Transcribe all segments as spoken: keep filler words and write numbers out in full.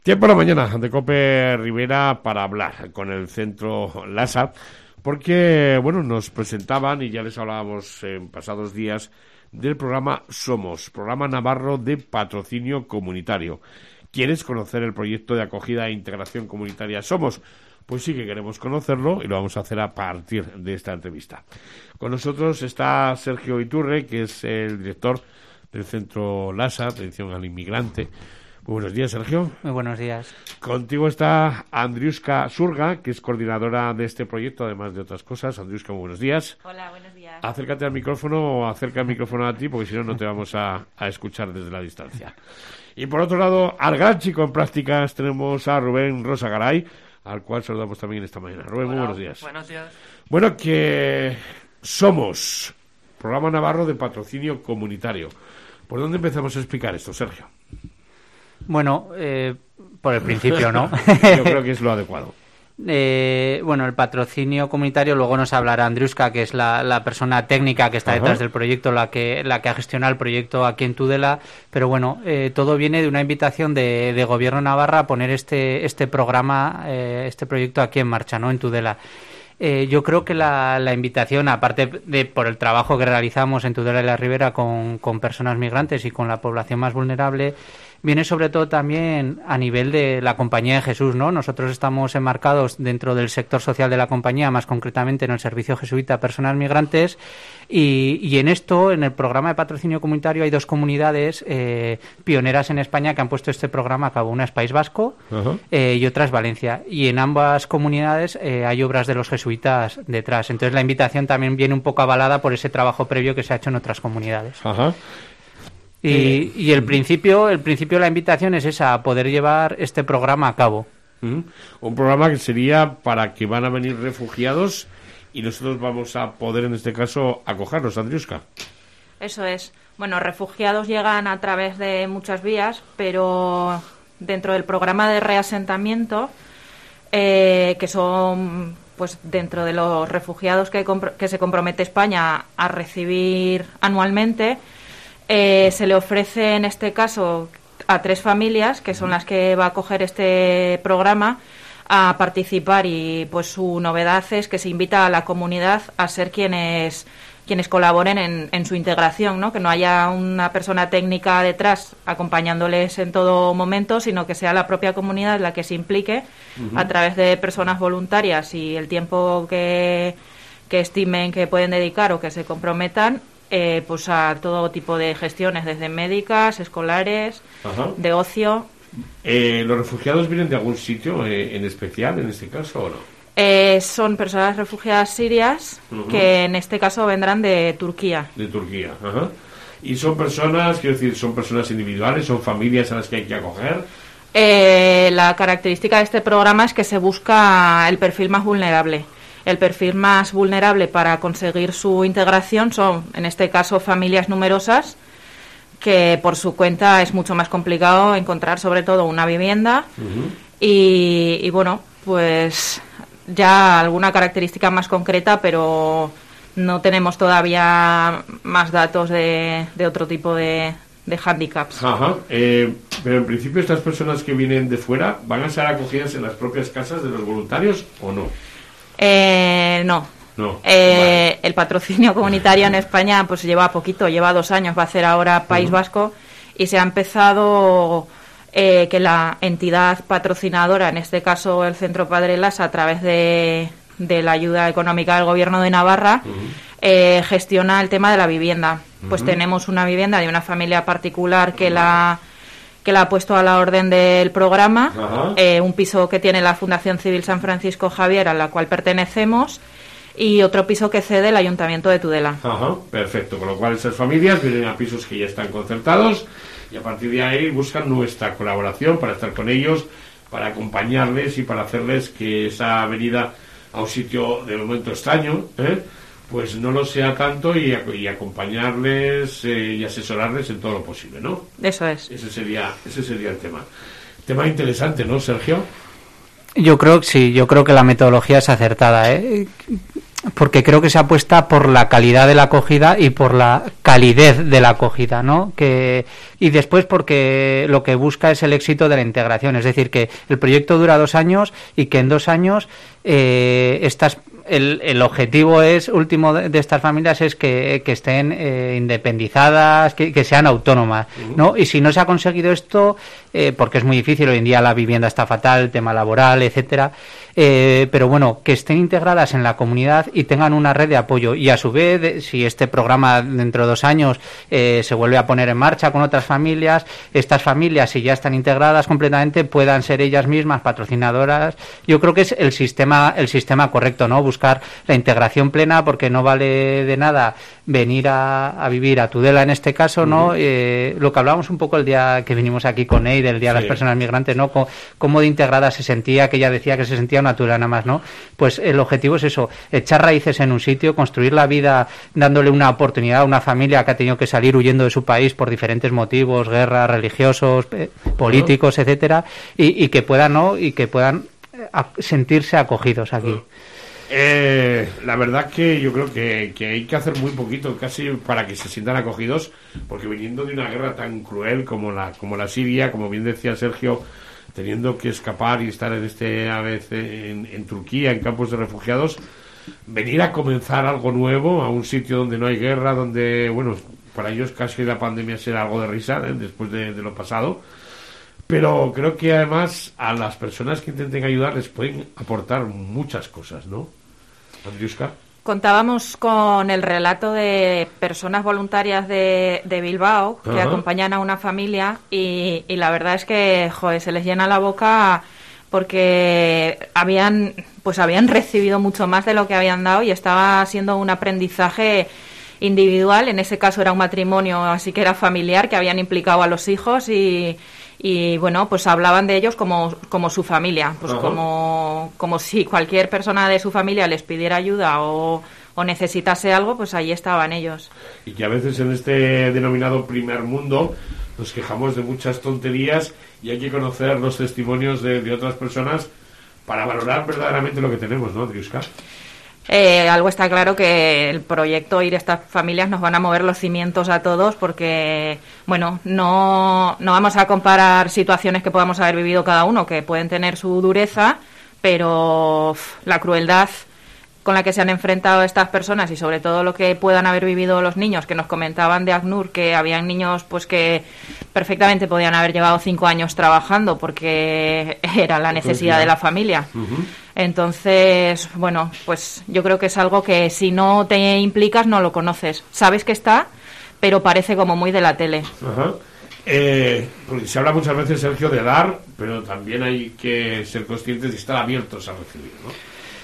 Tiempo en la mañana de COPE Rivera para hablar con el Centro LASA, porque, bueno, nos presentaban, y ya les hablábamos en pasados días, del programa Somos, programa navarro de patrocinio comunitario. ¿Quieres conocer el proyecto de acogida e integración comunitaria Somos? Pues sí que queremos conocerlo y lo vamos a hacer a partir de esta entrevista. Con nosotros está Sergio Iturre, que es el director del Centro LASA, Atención al Inmigrante. Muy buenos días, Sergio. Muy buenos días. Contigo está Andriuska Surga, que es coordinadora de este proyecto, además de otras cosas. Andriuska, muy buenos días. Hola, buenos días. Acércate al micrófono o acerca el micrófono a ti, porque si no, no te vamos a, a escuchar desde la distancia. Y por otro lado, al gran chico en prácticas, tenemos a Rubén Rosagaray, al cual saludamos también esta mañana. Rubén, Hola, muy buenos días. Buenos días. Bueno, que Somos, programa navarro de patrocinio comunitario. ¿Por dónde empezamos a explicar esto, Sergio? Bueno, eh, por el principio, ¿no? Yo creo que es lo adecuado. Eh, bueno, el patrocinio comunitario, luego nos hablará Andriuska, que es la, la persona técnica que está detrás Ajá. del proyecto, la que la que ha gestionado el proyecto aquí en Tudela, pero bueno, eh, todo viene de una invitación de, de Gobierno Navarra a poner este este programa, eh, este proyecto aquí en marcha, ¿no? En Tudela. Eh, yo creo que la, la invitación, aparte de por el trabajo que realizamos en Tudela y la Ribera con, con personas migrantes y con la población más vulnerable, viene sobre todo también a nivel de la Compañía de Jesús, ¿no? Nosotros estamos enmarcados dentro del sector social de la compañía, más concretamente en el servicio jesuita a personas migrantes, y, y en esto, en el programa de patrocinio comunitario, hay dos comunidades eh, pioneras en España que han puesto este programa a cabo. Una es País Vasco uh-huh. eh, y otra es Valencia. Y en ambas comunidades eh, hay obras de los jesuitas detrás. Entonces la invitación también viene un poco avalada por ese trabajo previo que se ha hecho en otras comunidades. Ajá. Uh-huh. Y, y el principio el principio de la invitación es esa, a poder llevar este programa a cabo. ¿Mm? Un programa que sería para que van a venir refugiados y nosotros vamos a poder, en este caso, acogerlos, Andriuska. Eso es. Bueno, refugiados llegan a través de muchas vías, pero dentro del programa de reasentamiento, eh, que son pues dentro de los refugiados que, compro- que se compromete España a recibir anualmente, Eh, se le ofrece en este caso a tres familias, que son las que va a acoger este programa, a participar, y pues su novedad es que se invita a la comunidad a ser quienes quienes colaboren en, en su integración, ¿no? Que no haya una persona técnica detrás acompañándoles en todo momento, sino que sea la propia comunidad la que se implique uh-huh. a través de personas voluntarias y el tiempo que, que estimen que pueden dedicar o que se comprometan. Eh, pues a todo tipo de gestiones, desde médicas, escolares, Ajá. de ocio. Eh, ¿Los refugiados vienen de algún sitio eh, en especial, en este caso, o no? Eh, son personas refugiadas sirias, uh-huh. que en este caso vendrán de Turquía. De Turquía, ajá. ¿Y son personas, quiero decir, son personas individuales, son familias a las que hay que acoger? Eh, la característica de este programa es que se busca el perfil más vulnerable. El perfil más vulnerable para conseguir su integración son, en este caso, familias numerosas, que por su cuenta es mucho más complicado encontrar, sobre todo, una vivienda. Uh-huh. y, y, bueno, pues ya alguna característica más concreta, pero no tenemos todavía más datos de, de otro tipo de, de hándicaps. Ajá. Eh, pero en principio, estas personas que vienen de fuera, ¿van a ser acogidas en las propias casas de los voluntarios o no? Eh, no. no. Eh, vale. El patrocinio comunitario en España pues lleva poquito, lleva dos años, va a hacer ahora País uh-huh. Vasco, y se ha empezado eh, que la entidad patrocinadora, en este caso el Centro Padre Lasa, a través de, de la ayuda económica del Gobierno de Navarra, uh-huh. eh, gestiona el tema de la vivienda. Uh-huh. Pues tenemos una vivienda de una familia particular que uh-huh. la... que la ha puesto a la orden del programa, eh, un piso que tiene la Fundación Civil San Francisco Javier, a la cual pertenecemos, y otro piso que cede el Ayuntamiento de Tudela. Ajá, perfecto, con lo cual esas familias vienen a pisos que ya están concertados y a partir de ahí buscan nuestra colaboración para estar con ellos, para acompañarles y para hacerles que esa venida a un sitio de momento extraño, ¿eh? pues no lo sea tanto, y, y acompañarles eh, y asesorarles en todo lo posible, ¿no? Eso es. Ese sería, ese sería el tema. Tema interesante, ¿no, Sergio? Yo creo que sí, yo creo que la metodología es acertada, ¿eh? porque creo que se apuesta por la calidad de la acogida y por la calidez de la acogida, ¿no? Que, y después porque lo que busca es el éxito de la integración, es decir, que el proyecto dura dos años y que en dos años eh, estas El, el objetivo es último de, de estas familias es que, que estén eh, independizadas, que, que sean autónomas, ¿no? Y si no se ha conseguido esto, eh, porque es muy difícil, hoy en día la vivienda está fatal, el tema laboral, etcétera, eh, pero bueno, que estén integradas en la comunidad y tengan una red de apoyo. Y a su vez, de, si este programa dentro de dos años eh, se vuelve a poner en marcha con otras familias, estas familias, si ya están integradas completamente, puedan ser ellas mismas patrocinadoras. Yo creo que es el sistema, el sistema correcto, ¿no? Buscar la integración plena, porque no vale de nada venir a, a vivir a Tudela en este caso, ¿no? Uh-huh. Eh, lo que hablábamos un poco el día que vinimos aquí con Ney, del Día sí. de las Personas Migrantes, ¿no? Cómo, cómo de integrada se sentía, que ella decía que se sentía una tudela más, ¿no? Pues el objetivo es eso, echar raíces en un sitio, construir la vida dándole una oportunidad a una familia que ha tenido que salir huyendo de su país por diferentes motivos, guerras, religiosos, eh, políticos, uh-huh. etcétera, y, y que puedan, ¿no? Y que puedan a, sentirse acogidos aquí. Uh-huh. Eh, la verdad que yo creo que, que hay que hacer muy poquito casi para que se sientan acogidos, porque viniendo de una guerra tan cruel como la como la Siria, como bien decía Sergio, teniendo que escapar y estar en este a veces en, en Turquía, en campos de refugiados, venir a comenzar algo nuevo a un sitio donde no hay guerra, donde, bueno, para ellos casi la pandemia será algo de risa, ¿eh? Después de, de lo pasado. Pero creo que además a las personas que intenten ayudar les pueden aportar muchas cosas, ¿no? Andriuska. Contábamos con el relato de personas voluntarias de, de Bilbao que uh-huh. acompañan a una familia y, y la verdad es que, joder, se les llena la boca porque habían, pues habían recibido mucho más de lo que habían dado y estaba siendo un aprendizaje individual. En ese caso era un matrimonio, así que era familiar, que habían implicado a los hijos y... Y bueno, pues hablaban de ellos como, como su familia, pues uh-huh. como, como si cualquier persona de su familia les pidiera ayuda o, o necesitase algo, pues ahí estaban ellos. Y que a veces en este denominado primer mundo nos quejamos de muchas tonterías y hay que conocer los testimonios de, de otras personas para valorar verdaderamente lo que tenemos, ¿no, Andriuska? Eh, algo está claro, que el proyecto Ir a estas familias nos van a mover los cimientos a todos, porque, bueno, no, no vamos a comparar situaciones que podamos haber vivido cada uno, que pueden tener su dureza, pero uf, la crueldad con la que se han enfrentado estas personas y sobre todo lo que puedan haber vivido los niños, que nos comentaban de ACNUR, que habían niños pues que perfectamente podían haber llevado cinco años trabajando porque era la necesidad de la familia. Uh-huh. Entonces, bueno, pues yo creo que es algo que si no te implicas no lo conoces. Sabes que está, pero parece como muy de la tele. Ajá. Eh, porque se habla muchas veces, Sergio, de dar, pero también hay que ser conscientes de estar abiertos a recibir, ¿no?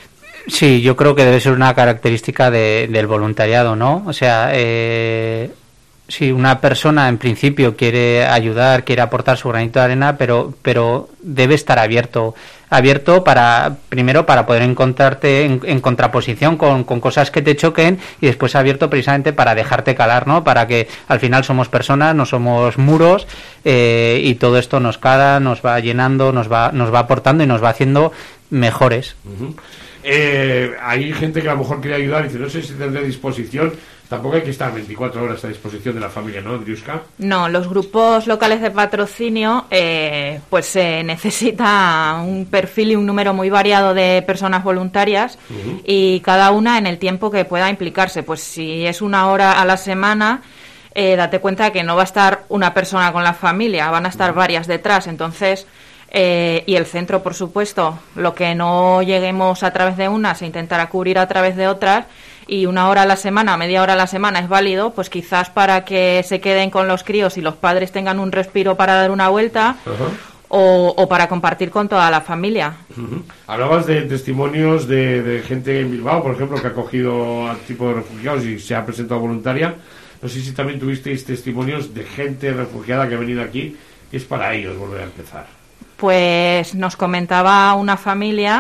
Sí, yo creo que debe ser una característica de, del voluntariado, ¿no? O sea, eh, si una persona en principio quiere ayudar, quiere aportar su granito de arena, pero pero debe estar abierto, abierto para primero para poder encontrarte en, en contraposición con, con cosas que te choquen y después abierto precisamente para dejarte calar, ¿no? Para que al final somos personas, no somos muros eh, y todo esto nos cala, nos va llenando, nos va nos va aportando y nos va haciendo mejores. Uh-huh. Eh, hay gente que a lo mejor quiere ayudar y dice, no sé si tendré disposición. Tampoco hay que estar veinticuatro horas a disposición de la familia, ¿no, Andriuska? No, los grupos locales de patrocinio, eh, pues se eh, necesita un perfil y un número muy variado de personas voluntarias uh-huh. y cada una en el tiempo que pueda implicarse. Pues si es una hora a la semana, eh, date cuenta que no va a estar una persona con la familia, van a estar uh-huh. varias detrás, entonces... Eh, y el centro, por supuesto, lo que no lleguemos a través de una se intentará cubrir a través de otras, y una hora a la semana, media hora a la semana es válido, pues quizás para que se queden con los críos y los padres tengan un respiro para dar una vuelta uh-huh. o, o para compartir con toda la familia. Uh-huh. Hablabas de testimonios de, de gente en Bilbao, por ejemplo, que ha acogido al tipo de refugiados y se ha presentado voluntaria. No sé si también tuvisteis testimonios de gente refugiada que ha venido aquí, que es para ellos volver a empezar. Pues nos comentaba una familia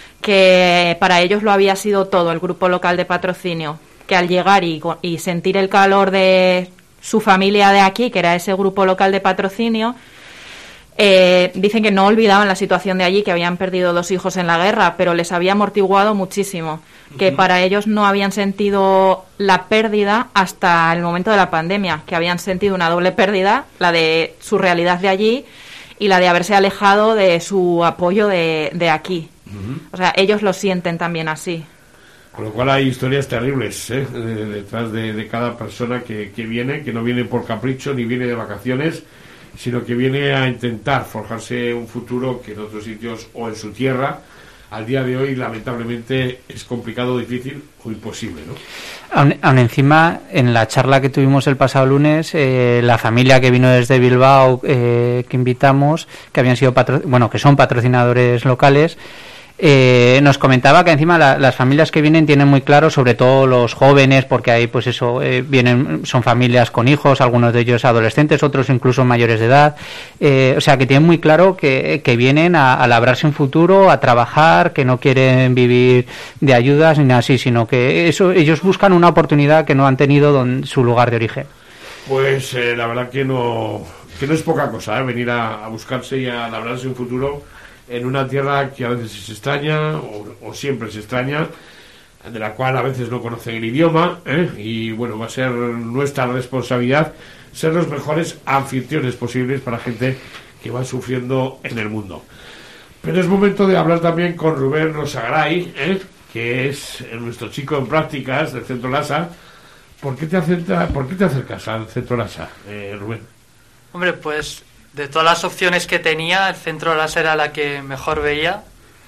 que para ellos lo había sido todo el grupo local de patrocinio, que al llegar y, y sentir el calor de su familia de aquí, que era ese grupo local de patrocinio, Eh, dicen que no olvidaban la situación de allí, que habían perdido dos hijos en la guerra, pero les había amortiguado muchísimo, que para ellos no habían sentido la pérdida hasta el momento de la pandemia, que habían sentido una doble pérdida, la de su realidad de allí y la de haberse alejado de su apoyo de, de aquí. Uh-huh. O sea, ellos lo sienten también así. Con lo cual hay historias terribles, ¿eh? de, detrás de, de cada persona que, que viene, que no viene por capricho ni viene de vacaciones, sino que viene a intentar forjarse un futuro que en otros sitios o en su tierra al día de hoy lamentablemente es complicado, difícil o imposible, ¿no? Aún, aún encima, en la charla que tuvimos el pasado lunes, eh, la familia que vino desde Bilbao, eh, que invitamos, que habían sido patro- bueno, que son patrocinadores locales, Eh, nos comentaba que encima la, las familias que vienen tienen muy claro, sobre todo los jóvenes, porque ahí pues eso eh, vienen, son familias con hijos, algunos de ellos adolescentes, otros incluso mayores de edad, eh, o sea que tienen muy claro que, que vienen a, a labrarse un futuro, a trabajar, que no quieren vivir de ayudas ni nada así, sino que eso ellos buscan una oportunidad que no han tenido en su lugar de origen. Pues eh, la verdad que no que no es poca cosa, ¿eh? Venir a, a buscarse y a labrarse un futuro en una tierra que a veces se extraña o, o siempre se extraña, de la cual a veces no conocen el idioma, ¿eh? Y bueno, va a ser nuestra responsabilidad ser los mejores anfitriones posibles para gente que va sufriendo en el mundo. Pero es momento de hablar también con Rubén Rosagaray, ¿eh? Que es nuestro chico en prácticas del Centro Lasa. ¿Por qué te, acerca, ¿por qué te acercas al Centro Lasa, eh, Rubén? Hombre, pues de todas las opciones que tenía, el Centro Lasa era la que mejor veía.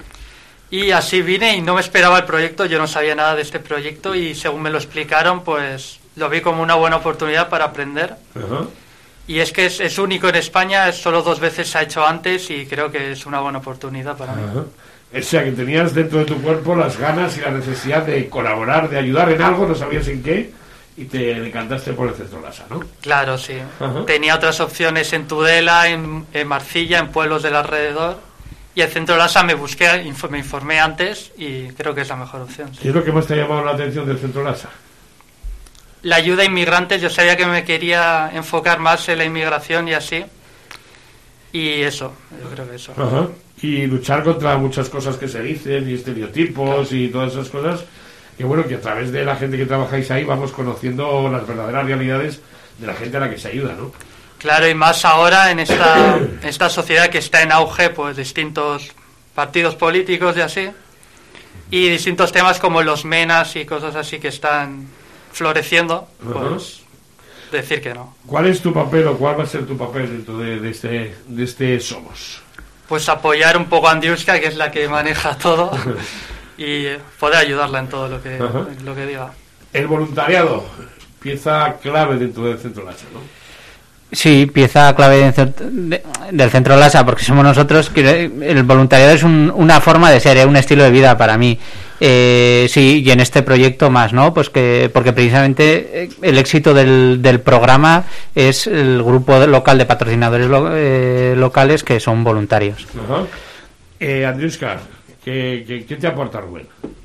Y así vine y no me esperaba el proyecto, yo no sabía nada de este proyecto y según me lo explicaron, pues lo vi como una buena oportunidad para aprender. Uh-huh. Y es que es, es único en España, solo dos veces se ha hecho antes y creo que es una buena oportunidad para uh-huh. mí. O sea, que tenías dentro de tu cuerpo las ganas y la necesidad de colaborar, de ayudar en algo, no sabías en qué, y te decantaste por el Centro Lasa, ¿no? Claro, sí. Uh-huh. Tenía otras opciones en Tudela, en, en Marcilla, en pueblos del alrededor. Y el Centro Lasa me busqué, me informé antes y creo que es la mejor opción. Sí. ¿Qué es lo que más te ha llamado la atención del Centro Lasa? La ayuda a inmigrantes. Yo sabía que me quería enfocar más en la inmigración y así. Y eso, yo creo que eso. Uh-huh. Y luchar contra muchas cosas que se dicen y estereotipos, claro, y todas esas cosas. Que bueno, que a través de la gente que trabajáis ahí vamos conociendo las verdaderas realidades de la gente a la que se ayuda, ¿no? Claro, y más ahora en esta, esta sociedad que está en auge, pues distintos partidos políticos y así, y distintos temas como los menas y cosas así que están floreciendo, pues uh-huh. decir que no. ¿Cuál es tu papel o cuál va a ser tu papel dentro de, de, este, de este Somos? Pues apoyar un poco a Andriuska, que es la que maneja todo, y poder ayudarla en todo lo que, uh-huh. lo que diga. El voluntariado, pieza clave dentro del Centro Lasa, ¿no? Sí, pieza clave de, del Centro Lasa, porque somos nosotros. El voluntariado es un, una forma de ser, ¿eh? Un estilo de vida para mí. Eh, sí, y en este proyecto más, ¿no? Pues que porque precisamente el éxito del, del programa es el grupo local de patrocinadores lo, eh, locales que son voluntarios. Uh-huh. eh, Andriuska, ¿qué, qué, ¿qué te aporta Rubén?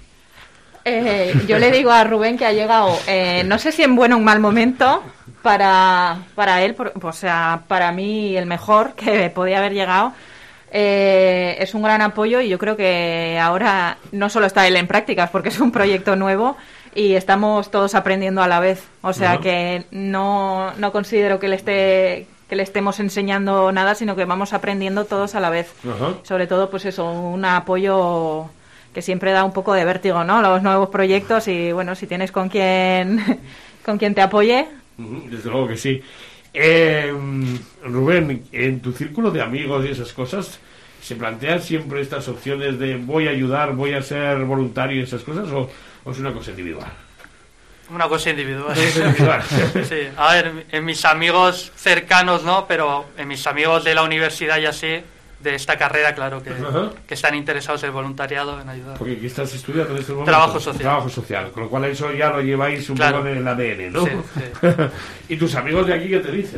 Eh, yo le digo a Rubén que ha llegado, eh, no sé si en buen o en mal momento, para, para él, por, o sea, para mí el mejor que podía haber llegado. Eh, es un gran apoyo y yo creo que ahora no solo está él en prácticas, porque es un proyecto nuevo y estamos todos aprendiendo a la vez. O sea, uh-huh. que no, no considero que le esté... que le estemos enseñando nada, sino que vamos aprendiendo todos a la vez. Uh-huh. Sobre todo, pues eso, un apoyo que siempre da un poco de vértigo, ¿no? Los nuevos proyectos y, bueno, si tienes con quien, con quien te apoye. Uh-huh, desde luego que sí. Eh, Rubén, en tu círculo de amigos y esas cosas, ¿se plantean siempre estas opciones de voy a ayudar, voy a ser voluntario y esas cosas, o, o es una cosa individual? Una cosa individual. Sí, a ver, en mis amigos cercanos no, pero en mis amigos de la universidad y así, de esta carrera, claro, que, uh-huh. que están interesados en el voluntariado, en ayudar. Porque aquí estás estudiando en este momento. Trabajo social. Trabajo social, con lo cual eso ya lo lleváis un claro. poco en el A D N, ¿no? Sí, sí. ¿Y tus amigos de aquí qué te dicen?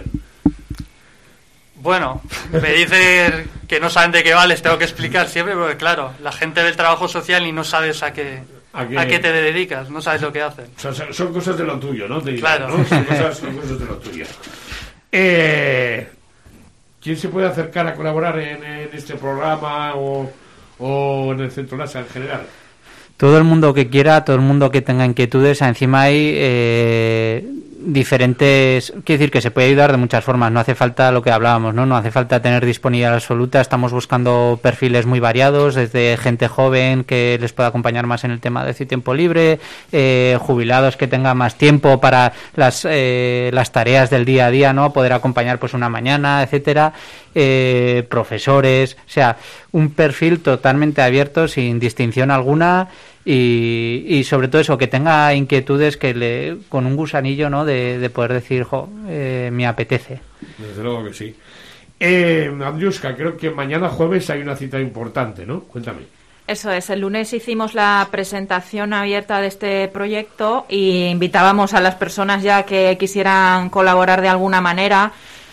Bueno, me dicen que no saben de qué va, les tengo que explicar siempre, porque claro, la gente del trabajo social y no sabes a qué... ¿A qué? ¿A qué te dedicas? No sabes lo que hacen. O sea, son cosas de lo tuyo, ¿no? Te claro. ¿no? Son, cosas, son cosas de lo tuyo. Eh, ¿quién se puede acercar a colaborar en, en este programa o, o en el Centro LASA en general? Todo el mundo que quiera, todo el mundo que tenga inquietudes. Encima hay eh, diferentes... Quiero decir que se puede ayudar de muchas formas. No hace falta lo que hablábamos, ¿no? No hace falta tener disponibilidad absoluta. Estamos buscando perfiles muy variados, desde gente joven que les pueda acompañar más en el tema de su tiempo libre, eh, jubilados que tengan más tiempo para las, eh, las tareas del día a día, ¿no? Poder acompañar pues una mañana, etcétera. Eh, profesores, o sea, un perfil totalmente abierto, sin distinción alguna. Y, y sobre todo eso, que tenga inquietudes, que le con un gusanillo, ¿no? de, de poder decir, jo, eh, me apetece. Desde luego que sí. eh, Andriuska, creo que mañana jueves hay una cita importante, ¿no? Cuéntame. Eso es, el lunes hicimos la presentación abierta de este proyecto y invitábamos a las personas ya que quisieran colaborar de alguna manera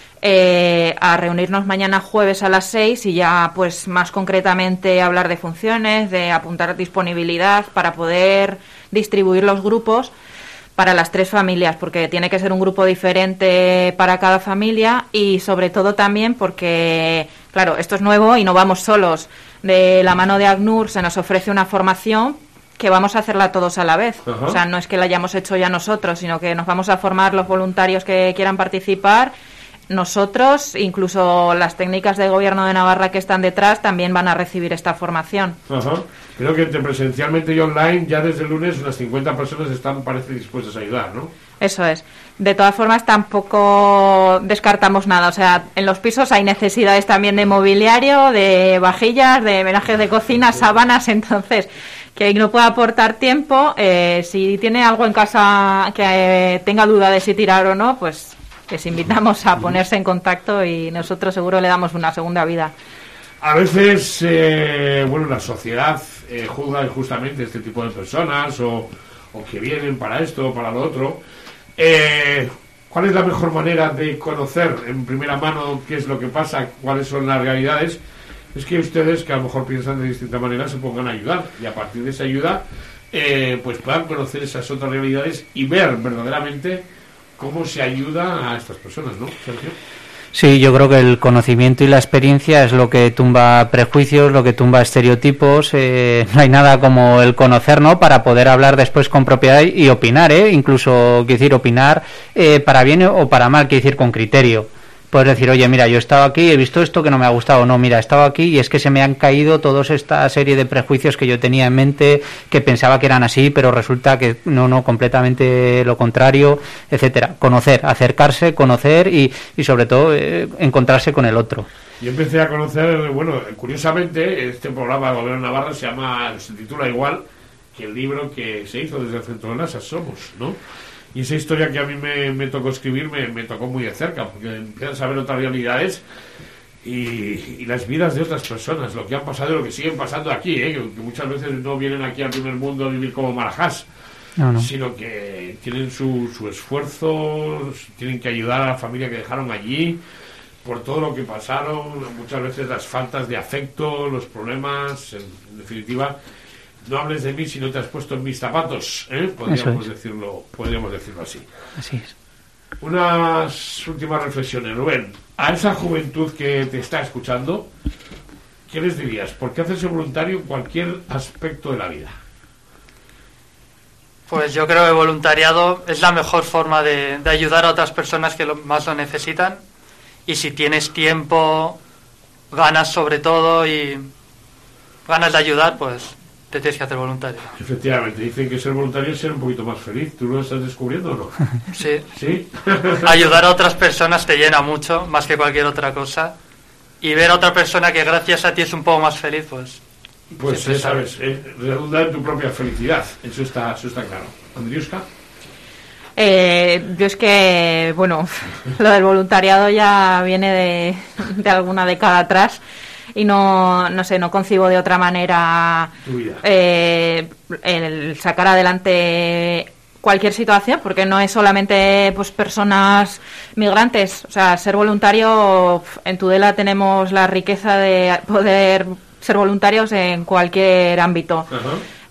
Eh, a reunirnos mañana jueves a las seis y ya pues más concretamente hablar de funciones, de apuntar disponibilidad para poder distribuir los grupos para las tres familias, porque tiene que ser un grupo diferente para cada familia y sobre todo también porque, claro, esto es nuevo y no vamos solos. De la mano de ACNUR se nos ofrece una formación que vamos a hacerla todos a la vez. Uh-huh. O sea, no es que la hayamos hecho ya nosotros, sino que nos vamos a formar los voluntarios que quieran participar. Nosotros, incluso las técnicas del Gobierno de Navarra que están detrás, también van a recibir esta formación. Ajá. Creo que entre presencialmente y online, ya desde el lunes unas cincuenta personas están, parece, dispuestas a ayudar, ¿no? Eso es. De todas formas, tampoco descartamos nada. O sea, en los pisos hay necesidades también de mobiliario, de vajillas, de menajes de cocina, sábanas, entonces... que no pueda aportar tiempo, eh, si tiene algo en casa que eh, tenga duda de si tirar o no, pues... les invitamos a ponerse en contacto y nosotros seguro le damos una segunda vida. A veces, eh, bueno, la sociedad eh, juzga injustamente este tipo de personas o, o que vienen para esto o para lo otro. Eh, ¿Cuál es la mejor manera de conocer en primera mano qué es lo que pasa, cuáles son las realidades? Es que ustedes, que a lo mejor piensan de distinta manera, se pongan a ayudar y a partir de esa ayuda eh, pues puedan conocer esas otras realidades y ver verdaderamente cómo se ayuda a estas personas, ¿no, Sergio? Sí, yo creo que el conocimiento y la experiencia es lo que tumba prejuicios, lo que tumba estereotipos. Eh, no hay nada como el conocer, ¿no? Para poder hablar después con propiedad y opinar, ¿eh? Incluso, quiero decir, opinar eh, para bien o para mal, quiero decir, con criterio. Puedes decir, oye, mira, yo he estado aquí, he visto esto que no me ha gustado. No, mira, he estado aquí y es que se me han caído toda esta serie de prejuicios que yo tenía en mente, que pensaba que eran así, pero resulta que no, no, completamente lo contrario, etcétera. Conocer, acercarse, conocer y, y sobre todo, eh, encontrarse con el otro. Yo empecé a conocer, bueno, curiosamente, este programa de Gobierno de Navarra se llama, se titula igual que el libro que se hizo desde el Centro LASA, Somos, ¿no? Y esa historia que a mí me, me tocó escribir me, me tocó muy de cerca, porque empiezas a ver otras realidades y, y las vidas de otras personas, lo que han pasado y lo que siguen pasando aquí, ¿eh? que, que muchas veces no vienen aquí al primer mundo a vivir como marajás, no, no. sino que tienen su, su esfuerzo, tienen que ayudar a la familia que dejaron allí, por todo lo que pasaron, muchas veces las faltas de afecto, los problemas, en, en definitiva... No hables de mí si no te has puesto en mis zapatos, ¿eh? Podríamos decirlo, podríamos decirlo así. Así es. Unas últimas reflexiones, Rubén. A esa juventud que te está escuchando, ¿qué les dirías? ¿Por qué hacerse voluntario en cualquier aspecto de la vida? Pues yo creo que el voluntariado es la mejor forma de, de ayudar a otras personas que lo, más lo necesitan. Y si tienes tiempo, ganas sobre todo y ganas de ayudar, pues... te tienes que hacer voluntario. Efectivamente, dicen que ser voluntario es ser un poquito más feliz. ¿Tú lo estás descubriendo o no? Sí. ¿Sí? Ayudar a otras personas te llena mucho, más que cualquier otra cosa. Y ver a otra persona que gracias a ti es un poco más feliz, pues... Pues ya sabes, eh, redunda en tu propia felicidad. Eso está, eso está claro. Andriuska. Eh, yo es que, bueno, lo del voluntariado ya viene de, de alguna década atrás. Y no, no sé, no concibo de otra manera eh, el sacar adelante cualquier situación, porque no es solamente pues personas migrantes. O sea, ser voluntario, en Tudela tenemos la riqueza de poder ser voluntarios en cualquier ámbito. Uh-huh.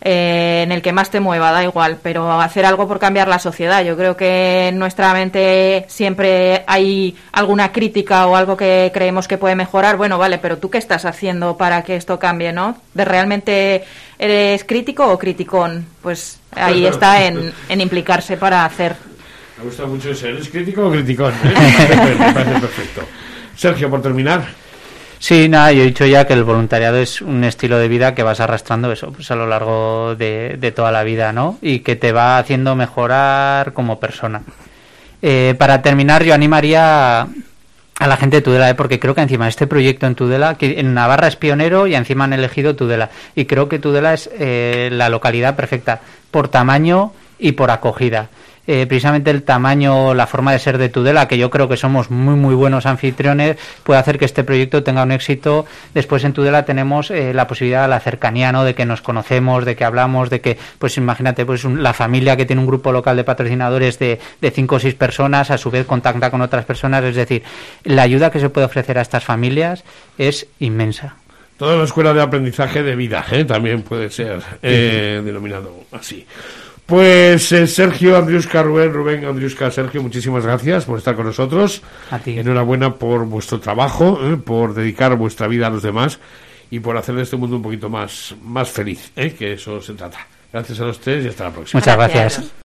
eh, en el que más te mueva, da igual, pero hacer algo por cambiar la sociedad. Yo creo que en nuestra mente siempre hay alguna crítica o algo que creemos que puede mejorar. Bueno, vale, pero ¿tú qué estás haciendo para que esto cambie, no? ¿De realmente eres crítico o criticón? Pues ahí está en, en implicarse para hacer. Me gusta mucho ese, ¿eres crítico o criticón? ¿Eh? Me parece, me parece perfecto. Sergio, por terminar. Sí, nada, yo he dicho ya que el voluntariado es un estilo de vida que vas arrastrando eso pues a lo largo de, de toda la vida, ¿no? Y que te va haciendo mejorar como persona. Eh, para terminar, yo animaría a la gente de Tudela, ¿eh? Porque creo que encima este proyecto en Tudela, que en Navarra es pionero y encima han elegido Tudela. Y creo que Tudela es eh, la localidad perfecta por tamaño y por acogida. Eh, precisamente el tamaño, la forma de ser de Tudela, que yo creo que somos muy muy buenos anfitriones, puede hacer que este proyecto tenga un éxito. Después en Tudela tenemos eh, la posibilidad de la cercanía, ¿no? De que nos conocemos, de que hablamos, de que, pues imagínate, pues un, la familia que tiene un grupo local de patrocinadores de, de cinco o seis personas, a su vez contacta con otras personas, es decir, la ayuda que se puede ofrecer a estas familias es inmensa. Toda la escuela de aprendizaje de vida, ¿eh? También puede ser eh, denominado así. Pues eh, Sergio, Andriuska, Rubén, Rubén, Andriuska, Sergio, muchísimas gracias por estar con nosotros. A ti. Enhorabuena por vuestro trabajo, eh, por dedicar vuestra vida a los demás y por hacer de este mundo un poquito más, más feliz, eh, que eso se trata. Gracias a los tres y hasta la próxima. Muchas gracias.